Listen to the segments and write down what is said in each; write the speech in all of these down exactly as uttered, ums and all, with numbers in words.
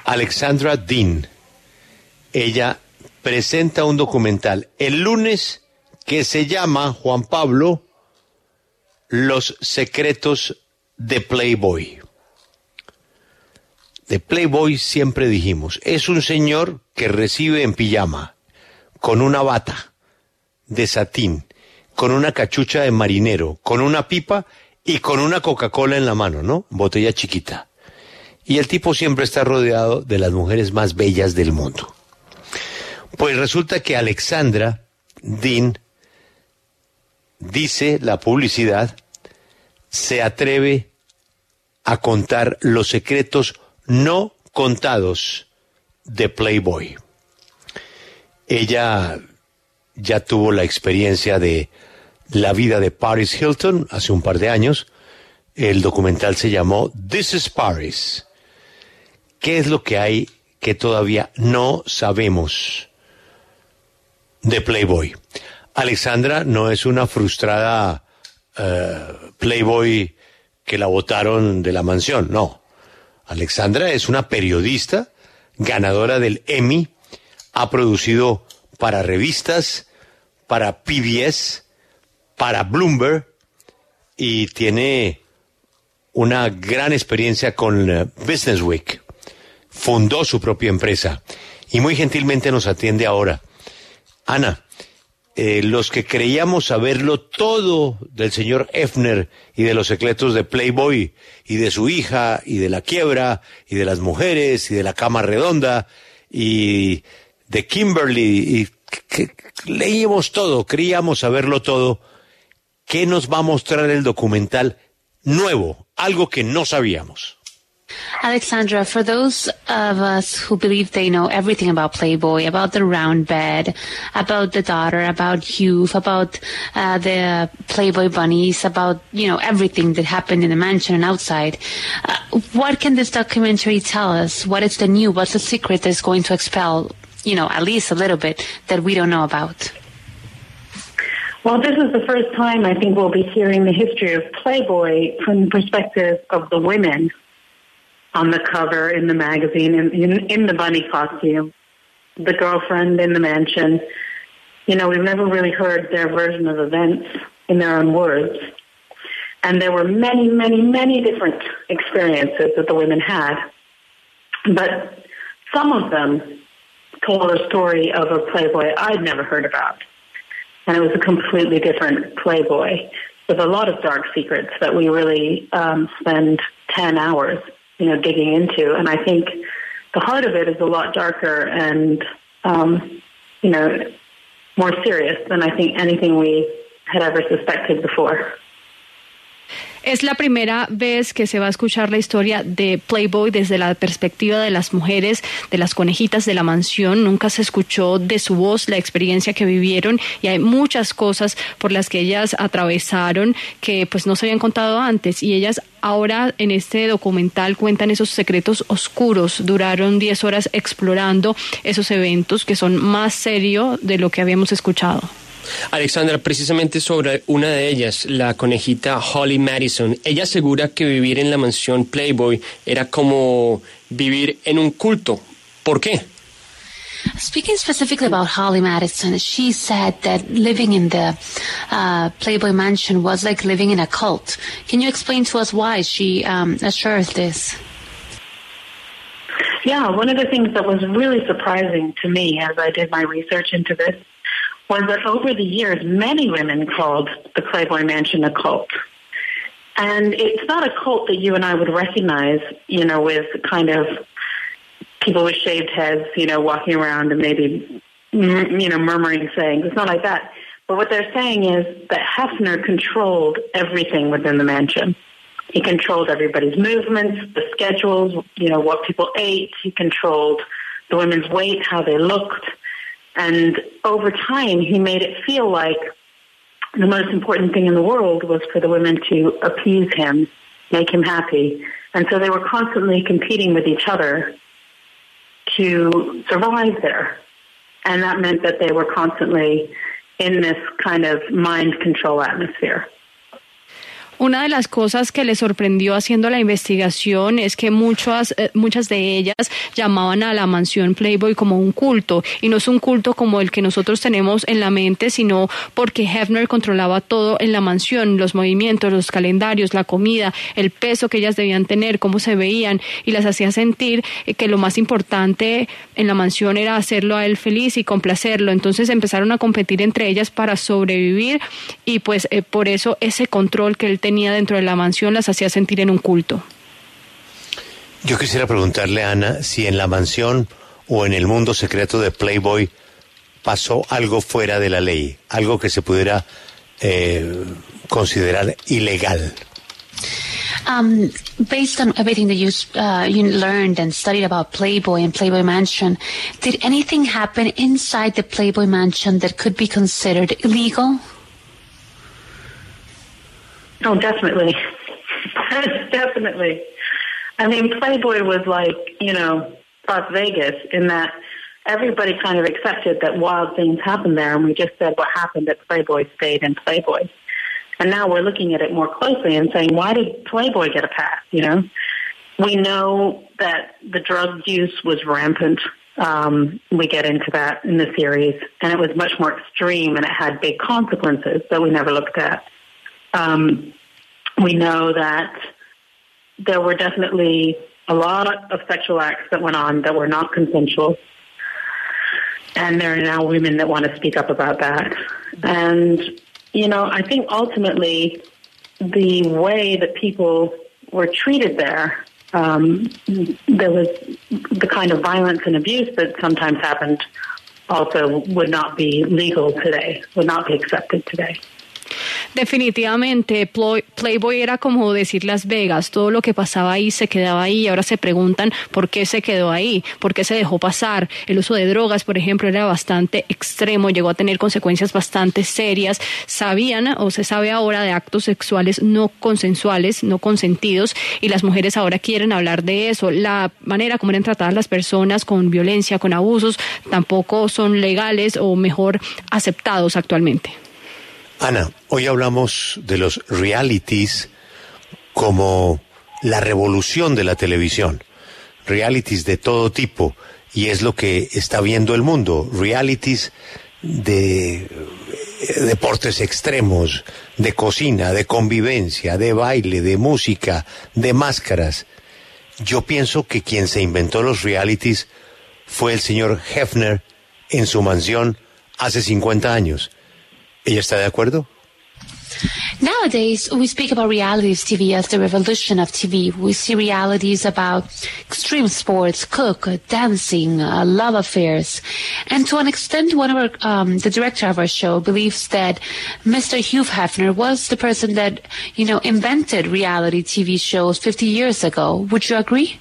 Alexandra Dean. Ella presenta un documental el lunes que se llama, Juan Pablo, Los secretos de Playboy. De Playboy siempre dijimos, es un señor que recibe en pijama, con una bata de satín, con una cachucha de marinero, con una pipa y con una Coca-Cola en la mano, ¿no? Botella chiquita. Y el tipo siempre está rodeado de las mujeres más bellas del mundo. Pues resulta que Alexandra Dean, dice la publicidad, se atreve a contar los secretos no contados de Playboy. Ella ya tuvo la experiencia de la vida de Paris Hilton hace un par de años. El documental se llamó This is Paris. ¿Qué es lo que hay que todavía no sabemos de Playboy? Alexandra no es una frustrada uh, Playboy que la botaron de la mansión, no. Alexandra es una periodista ganadora del Emmy, ha producido para revistas, para P B S, para Bloomberg, y tiene una gran experiencia con uh, Business Week. Fundó su propia empresa y muy gentilmente nos atiende ahora. Ana, eh, los que creíamos saberlo todo del señor Hefner y de los secretos de Playboy y de su hija y de la quiebra y de las mujeres y de la cama redonda y de Kimberly, y que, que, leíamos todo, creíamos saberlo todo. ¿Qué nos va a mostrar el documental nuevo? Algo que no sabíamos. Alexandra, for those of us who believe they know everything about Playboy, about the round bed, about the daughter, about youth, about uh, the Playboy bunnies, about, you know, everything that happened in the mansion and outside, uh, what can this documentary tell us? What is the new, what's the secret that's going to expel, you know, at least a little bit that we don't know about? Well, this is the first time I think we'll be hearing the history of Playboy from the perspective of the women on the cover, in the magazine, in, in, in the bunny costume, the girlfriend in the mansion. You know, we've never really heard their version of events in their own words. And there were many, many, many different experiences that the women had. But some of them told a story of a Playboy I'd never heard about. And it was a completely different Playboy with a lot of dark secrets that we really um, spend ten hours you know, digging into. And I think the heart of it is a lot darker and, um, you know, more serious than I think anything we had ever suspected before. Es la primera vez que se va a escuchar la historia de Playboy desde la perspectiva de las mujeres, de las conejitas de la mansión. Nunca se escuchó de su voz la experiencia que vivieron y hay muchas cosas por las que ellas atravesaron que pues no se habían contado antes, y ellas ahora en este documental cuentan esos secretos oscuros. Duraron diez horas explorando esos eventos que son más serios de lo que habíamos escuchado. Alexandra, precisamente sobre una de ellas, la conejita Holly Madison, ella asegura que vivir en la mansión Playboy era como vivir en un culto. ¿Por qué? Speaking specifically about Holly Madison, she said that living in the uh, Playboy mansion was like living in a cult. Can you explain to us why she um, assured this? Yeah, one of the things that was really surprising to me as I did my research into this was that over the years, many women called the Playboy Mansion a cult. And it's not a cult that you and I would recognize, you know, with kind of people with shaved heads, you know, walking around and maybe, you know, murmuring sayings. It's not like that. But what they're saying is that Hefner controlled everything within the mansion. He controlled everybody's movements, the schedules, you know, what people ate. He controlled the women's weight, how they looked. And over time, he made it feel like the most important thing in the world was for the women to appease him, make him happy. And so they were constantly competing with each other to survive there. And that meant that they were constantly in this kind of mind control atmosphere. Una de las cosas que le sorprendió haciendo la investigación es que muchas, eh, muchas de ellas llamaban a la mansión Playboy como un culto, y no es un culto como el que nosotros tenemos en la mente, sino porque Hefner controlaba todo en la mansión, los movimientos, los calendarios, la comida, el peso que ellas debían tener, cómo se veían, y las hacía sentir que lo más importante en la mansión era hacerlo a él feliz y complacerlo. Entonces empezaron a competir entre ellas para sobrevivir, y pues eh, por eso ese control que él tenía dentro de la mansión las hacía sentir en un culto. Yo quisiera preguntarle a Ana si en la mansión o en el mundo secreto de Playboy pasó algo fuera de la ley, algo que se pudiera eh, considerar ilegal. Um, based on everything that you uh, you learned and studied about Playboy and Playboy Mansion, did anything happen inside the Playboy Mansion that could be considered illegal? Oh, definitely. Definitely. I mean, Playboy was like, you know, Las Vegas in that everybody kind of accepted that wild things happened there, and we just said what happened at Playboy stayed in Playboy. And now we're looking at it more closely and saying, why did Playboy get a pass, you know? We know that the drug use was rampant. Um, we get into that in the series, and it was much more extreme, and it had big consequences that we never looked at. Um, we know that there were definitely a lot of sexual acts that went on that were not consensual. And there are now women that want to speak up about that. And, you know, I think ultimately the way that people were treated there, um, there was the kind of violence and abuse that sometimes happened also would not be legal today, would not be accepted today. Definitivamente, Playboy era como decir Las Vegas, todo lo que pasaba ahí se quedaba ahí, y ahora se preguntan por qué se quedó ahí, por qué se dejó pasar. El uso de drogas, por ejemplo, era bastante extremo, llegó a tener consecuencias bastante serias. Sabían, o se sabe ahora, de actos sexuales no consensuales, no consentidos, y las mujeres ahora quieren hablar de eso. La manera como eran tratadas las personas con violencia, con abusos, tampoco son legales o mejor aceptados actualmente. Ana, hoy hablamos de los realities como la revolución de la televisión, realities de todo tipo, y es lo que está viendo el mundo, realities de deportes extremos, de cocina, de convivencia, de baile, de música, de máscaras. Yo pienso que quien se inventó los realities fue el señor Hefner en su mansión hace cincuenta años. ¿Ella está de acuerdo? Nowadays, we speak about realities T V as the revolution of T V. We see realities about extreme sports, cook, dancing, uh, love affairs. And to an extent, one of our, um, the director of our show believes that Mister Hugh Hefner was the person that, you know, invented reality T V shows fifty years ago. Would you agree?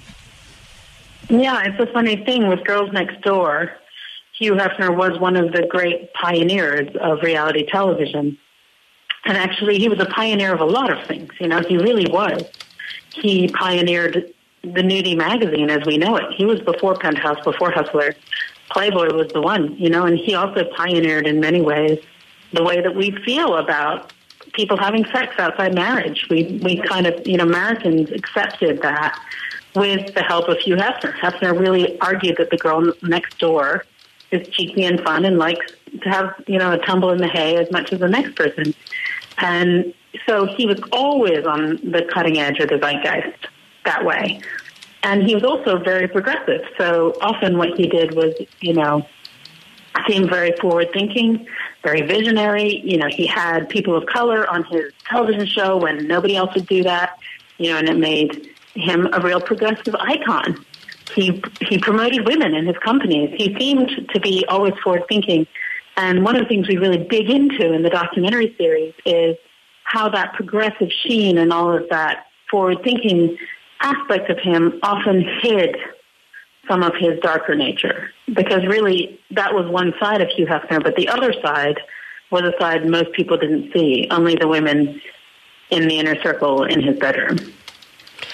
Yeah, it's a funny thing with Girls Next Door. Hugh Hefner was one of the great pioneers of reality television. And actually, he was a pioneer of a lot of things. You know, he really was. He pioneered the nudie magazine as we know it. He was before Penthouse, before Hustler. Playboy was the one, you know, and he also pioneered in many ways the way that we feel about people having sex outside marriage. We, we kind of, you know, Americans accepted that with the help of Hugh Hefner. Hefner really argued that the girl next door is cheeky and fun and likes to have, you know, a tumble in the hay as much as the next person. And so he was always on the cutting edge of the zeitgeist that way. And he was also very progressive. So often what he did was, you know, seem very forward-thinking, very visionary. You know, he had people of color on his television show when nobody else would do that, you know, and it made him a real progressive icon. He he promoted women in his companies. He seemed to be always forward-thinking. And one of the things we really dig into in the documentary series is how that progressive sheen and all of that forward-thinking aspect of him often hid some of his darker nature. Because really, that was one side of Hugh Hefner, but the other side was a side most people didn't see, only the women in the inner circle in his bedroom.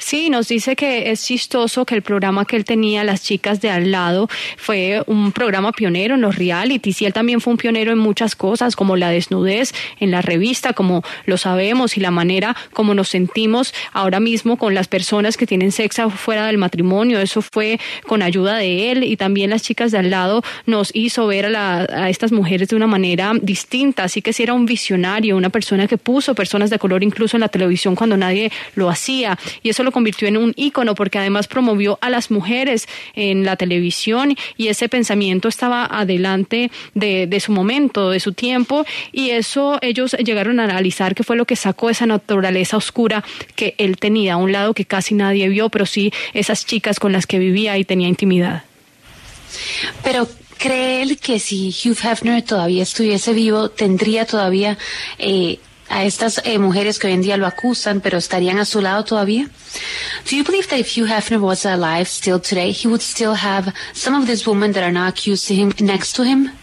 Sí, nos dice que es chistoso que el programa que él tenía, Las Chicas de Al Lado, fue un programa pionero en los realities y él también fue un pionero en muchas cosas, como la desnudez en la revista, como lo sabemos, y la manera como nos sentimos ahora mismo con las personas que tienen sexo fuera del matrimonio. Eso fue con ayuda de él, y también Las Chicas de Al Lado nos hizo ver a, la, a estas mujeres de una manera distinta. Así que sí era un visionario, una persona que puso personas de color incluso en la televisión cuando nadie lo hacía, y eso lo convirtió en un ícono porque además promovió a las mujeres en la televisión, y ese pensamiento estaba adelante de, de su momento, de su tiempo, y eso ellos llegaron a analizar qué fue lo que sacó esa naturaleza oscura que él tenía, un lado que casi nadie vio, pero sí esas chicas con las que vivía y tenía intimidad. Pero ¿cree él que si Hugh Hefner todavía estuviese vivo, tendría todavía eh, a estas eh, mujeres que hoy en día lo acusan, pero estarían a su lado todavía? Do you believe that if Hugh Hefner was alive still today, he would still have some of these women that are now accused to him next to him?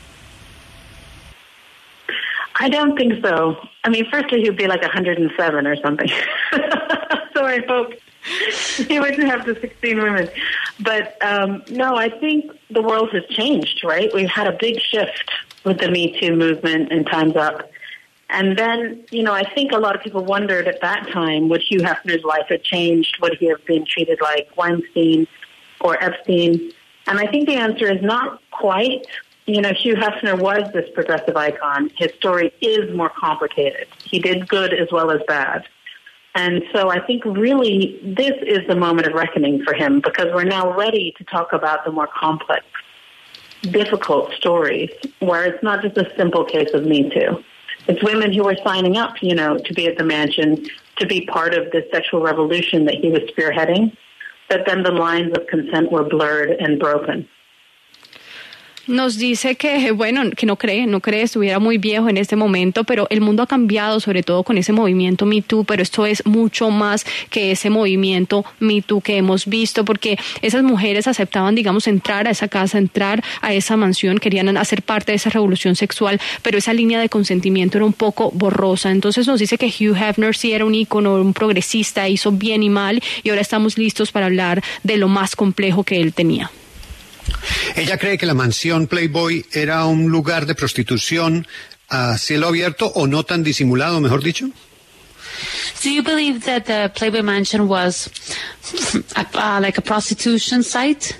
I don't think so. I mean, firstly, he'd be like one hundred seven or something. So I hope he wouldn't have the sixteen women. But um, no, I think the world has changed, right? We've had a big shift with the Me Too movement and Time's Up. And then, you know, I think a lot of people wondered at that time, would Hugh Hefner's life have changed? Would he have been treated like Weinstein or Epstein? And I think the answer is not quite. You know, Hugh Hefner was this progressive icon. His story is more complicated. He did good as well as bad. And so I think really this is the moment of reckoning for him, because we're now ready to talk about the more complex, difficult stories where it's not just a simple case of Me Too. It's women who were signing up, you know, to be at the mansion, to be part of this sexual revolution that he was spearheading, but then the lines of consent were blurred and broken. Nos dice que, bueno, que no cree, no cree, estuviera muy viejo en este momento, pero el mundo ha cambiado, sobre todo con ese movimiento Me Too, pero esto es mucho más que ese movimiento Me Too que hemos visto, porque esas mujeres aceptaban, digamos, entrar a esa casa, entrar a esa mansión, querían hacer parte de esa revolución sexual, pero esa línea de consentimiento era un poco borrosa. Entonces nos dice que Hugh Hefner sí era un ícono, un progresista, hizo bien y mal, y ahora estamos listos para hablar de lo más complejo que él tenía. Ella cree que la mansión Playboy era un lugar de prostitución a cielo abierto, o no tan disimulado, mejor dicho. Do you believe that the Playboy Mansion was a, uh, like a prostitution site?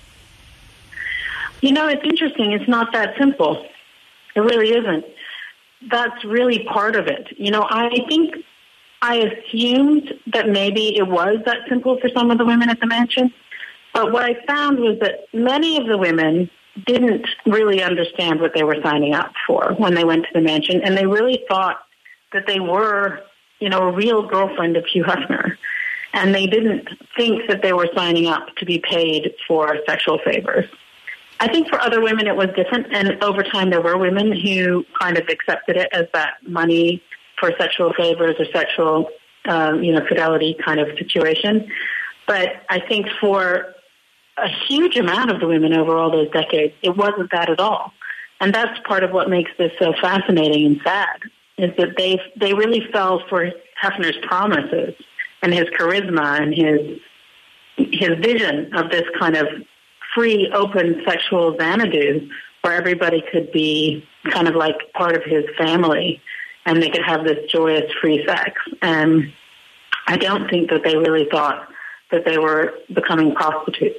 You know, it's interesting. It's not that simple. It really isn't. That's really part of it. You know, I think I assumed that maybe it was that simple for some of the women at the mansion. But what I found was that many of the women didn't really understand what they were signing up for when they went to the mansion, and they really thought that they were, you know, a real girlfriend of Hugh Hefner. And they didn't think that they were signing up to be paid for sexual favors. I think for other women it was different, and over time there were women who kind of accepted it as that money for sexual favors or sexual, um, you know, fidelity kind of situation. But I think for a huge amount of the women over all those decades, it wasn't that at all. And that's part of what makes this so fascinating and sad, is that they they really fell for Hefner's promises and his charisma and his his vision of this kind of free, open sexual Xanadu where everybody could be kind of like part of his family and they could have this joyous free sex. And I don't think that they really thought that they were becoming prostitutes.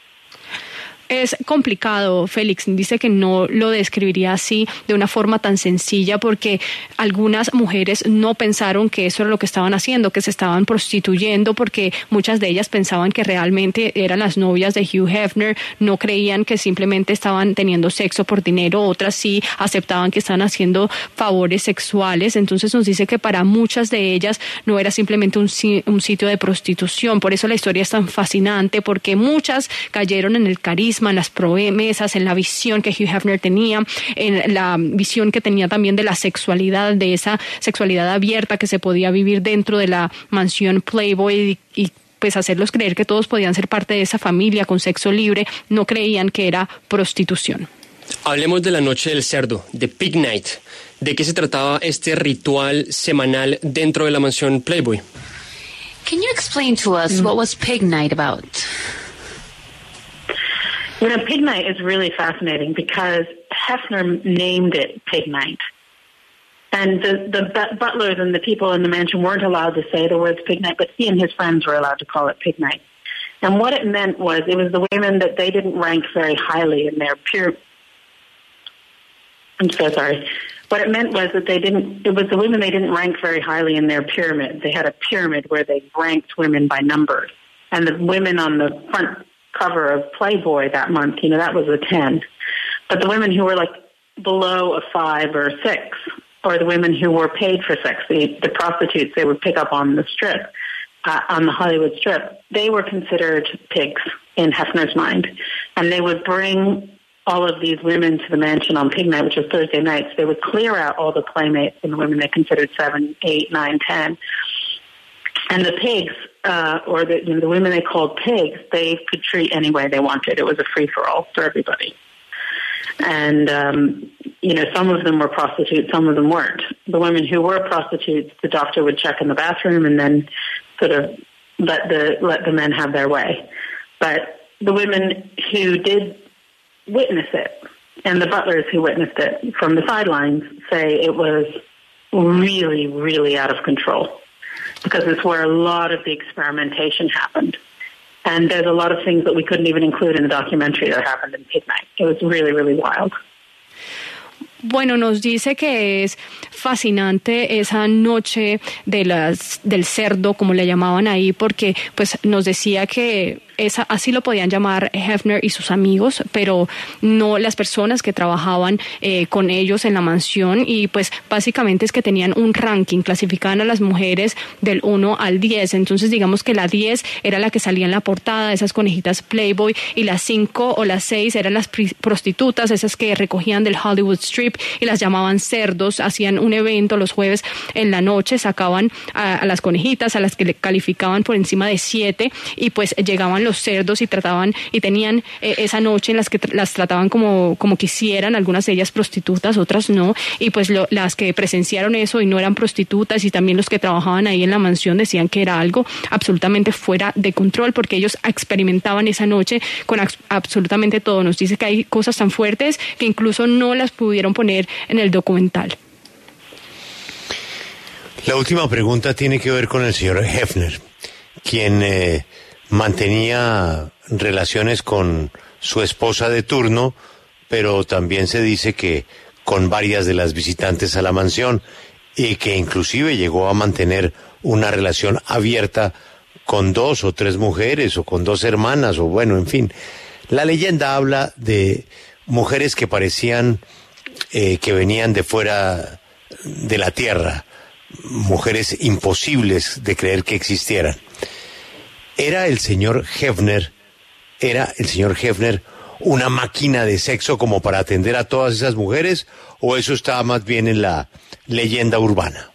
Es complicado, Félix. Dice que no lo describiría así de una forma tan sencilla porque algunas mujeres no pensaron que eso era lo que estaban haciendo, que se estaban prostituyendo, porque muchas de ellas pensaban que realmente eran las novias de Hugh Hefner, no creían que simplemente estaban teniendo sexo por dinero, otras sí aceptaban que estaban haciendo favores sexuales. Entonces nos dice que para muchas de ellas no era simplemente un, un sitio de prostitución. Por eso la historia es tan fascinante, porque muchas cayeron en el carisma, en las promesas, en la visión que Hugh Hefner tenía, en la visión que tenía también de la sexualidad, de esa sexualidad abierta que se podía vivir dentro de la mansión Playboy y, y pues hacerlos creer que todos podían ser parte de esa familia con sexo libre. No creían que era prostitución. Hablemos de la noche del cerdo, de Pig Night. ¿De qué se trataba este ritual semanal dentro de la mansión Playboy? Can you explain to us mm-hmm. what was Pig Night about? You know, Pig Night is really fascinating because Hefner named it Pig Night. And the, the butlers and the people in the mansion weren't allowed to say the words Pig Night, but he and his friends were allowed to call it Pig Night. And what it meant was it was the women that they didn't rank very highly in their pure... I'm so sorry. What it meant was that they didn't... It was the women they didn't rank very highly in their pyramid. They had a pyramid where they ranked women by numbers. And the women on the front cover of Playboy that month, you know, that was a ten. But the women who were like below a five or a six... or the women who were paid for sex, the, the prostitutes they would pick up on the strip, uh, on the Hollywood strip, they were considered pigs in Hefner's mind. And they would bring all of these women to the mansion on Pig Night, which was Thursday nights. They would clear out all the playmates and the women they considered seven, eight, nine, ten. And the pigs, uh, or the, you know, the women they called pigs, they could treat any way they wanted. It was a free-for-all for everybody. And, um, you know, some of them were prostitutes, some of them weren't. The women who were prostitutes, the doctor would check in the bathroom and then sort of let the let the men have their way. But the women who did witness it, and the butlers who witnessed it from the sidelines, say it was really, really out of control, because it's where a lot of the experimentation happened. And there's a lot of things that we couldn't even include in the documentary that happened in Pig Night. It was really, really wild. Bueno, nos dice que es fascinante esa noche de las, del cerdo, como le llamaban ahí, porque pues nos decía que esa, así lo podían llamar Hefner y sus amigos, pero no las personas que trabajaban eh, con ellos en la mansión, y pues básicamente es que tenían un ranking, clasificaban a las mujeres del uno al diez, entonces digamos que la diez era la que salía en la portada, esas conejitas Playboy, y las cinco o las seis eran las prostitutas, esas que recogían del Hollywood Strip y las llamaban cerdos. Hacían un evento los jueves en la noche, sacaban a, a las conejitas, a las que le calificaban por encima de siete, y pues llegaban los cerdos y trataban y tenían eh, esa noche en las que tr- las trataban como, como quisieran, algunas de ellas prostitutas, otras no, y pues lo, las que presenciaron eso y no eran prostitutas, y también los que trabajaban ahí en la mansión, decían que era algo absolutamente fuera de control, porque ellos experimentaban esa noche con a- absolutamente todo. Nos dice que hay cosas tan fuertes que incluso no las pudieron poner en el documental. La última pregunta tiene que ver con el señor Hefner, quien eh, mantenía relaciones con su esposa de turno, pero también se dice que con varias de las visitantes a la mansión, y que inclusive llegó a mantener una relación abierta con dos o tres mujeres o con dos hermanas, o bueno, en fin. La leyenda habla de mujeres que parecían eh, que venían de fuera de la tierra, mujeres imposibles de creer que existieran. ¿Era el señor Hefner, era el señor Hefner una máquina de sexo como para atender a todas esas mujeres, o eso estaba más bien en la leyenda urbana?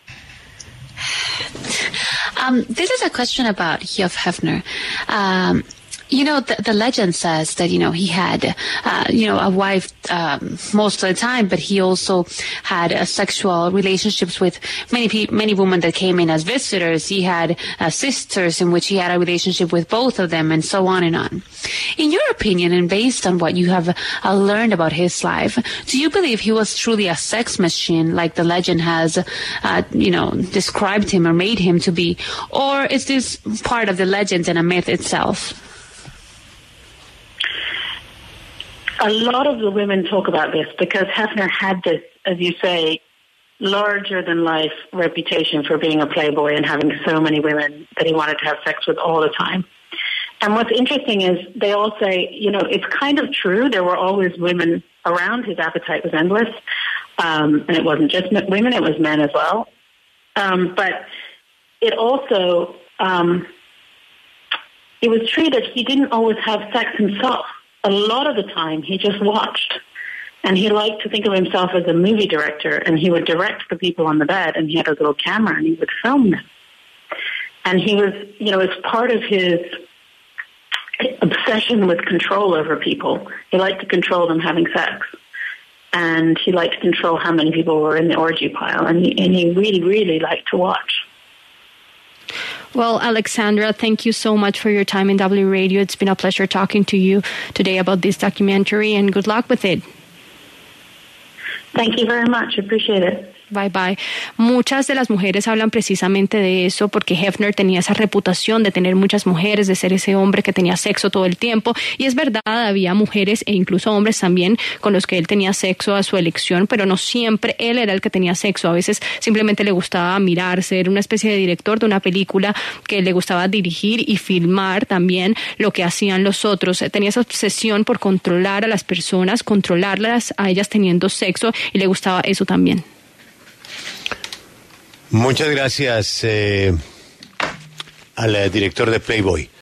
Um, this is a question about Hugh Hefner. Um, You know, the, the legend says that, you know, he had, uh, you know, a wife um, most of the time, but he also had uh, sexual relationships with many people, many women that came in as visitors. He had uh, sisters in which he had a relationship with both of them, and so on and on. In your opinion, and based on what you have uh, learned about his life, do you believe he was truly a sex machine, like the legend has, uh, you know, described him or made him to be? Or is this part of the legend and a myth itself? A lot of the women talk about this because Hefner had this, as you say, larger-than-life reputation for being a playboy and having so many women that he wanted to have sex with all the time. And what's interesting is they all say, you know, it's kind of true. There were always women around. His appetite was endless. Um, and it wasn't just women, it was men as well. Um, but it also, um, it was true that he didn't always have sex himself. A lot of the time, he just watched, and he liked to think of himself as a movie director, and he would direct the people on the bed, and he had a little camera, and he would film them. And he was, you know, as part of his obsession with control over people, he liked to control them having sex, and he liked to control how many people were in the orgy pile, and he, and he really, really liked to watch. Well, Alexandra, thank you so much for your time in W Radio. It's been a pleasure talking to you today about this documentary, and good luck with it. Thank you very much. Appreciate it. Bye bye. Muchas de las mujeres hablan precisamente de eso porque Hefner tenía esa reputación de tener muchas mujeres, de ser ese hombre que tenía sexo todo el tiempo. Y es verdad, había mujeres e incluso hombres también con los que él tenía sexo a su elección, pero no siempre él era el que tenía sexo. A veces simplemente le gustaba mirar, ser una especie de director de una película que le gustaba dirigir y filmar también lo que hacían los otros. Tenía esa obsesión por controlar a las personas, controlarlas a ellas teniendo sexo, y le gustaba eso también. Muchas gracias eh, al director de Playboy.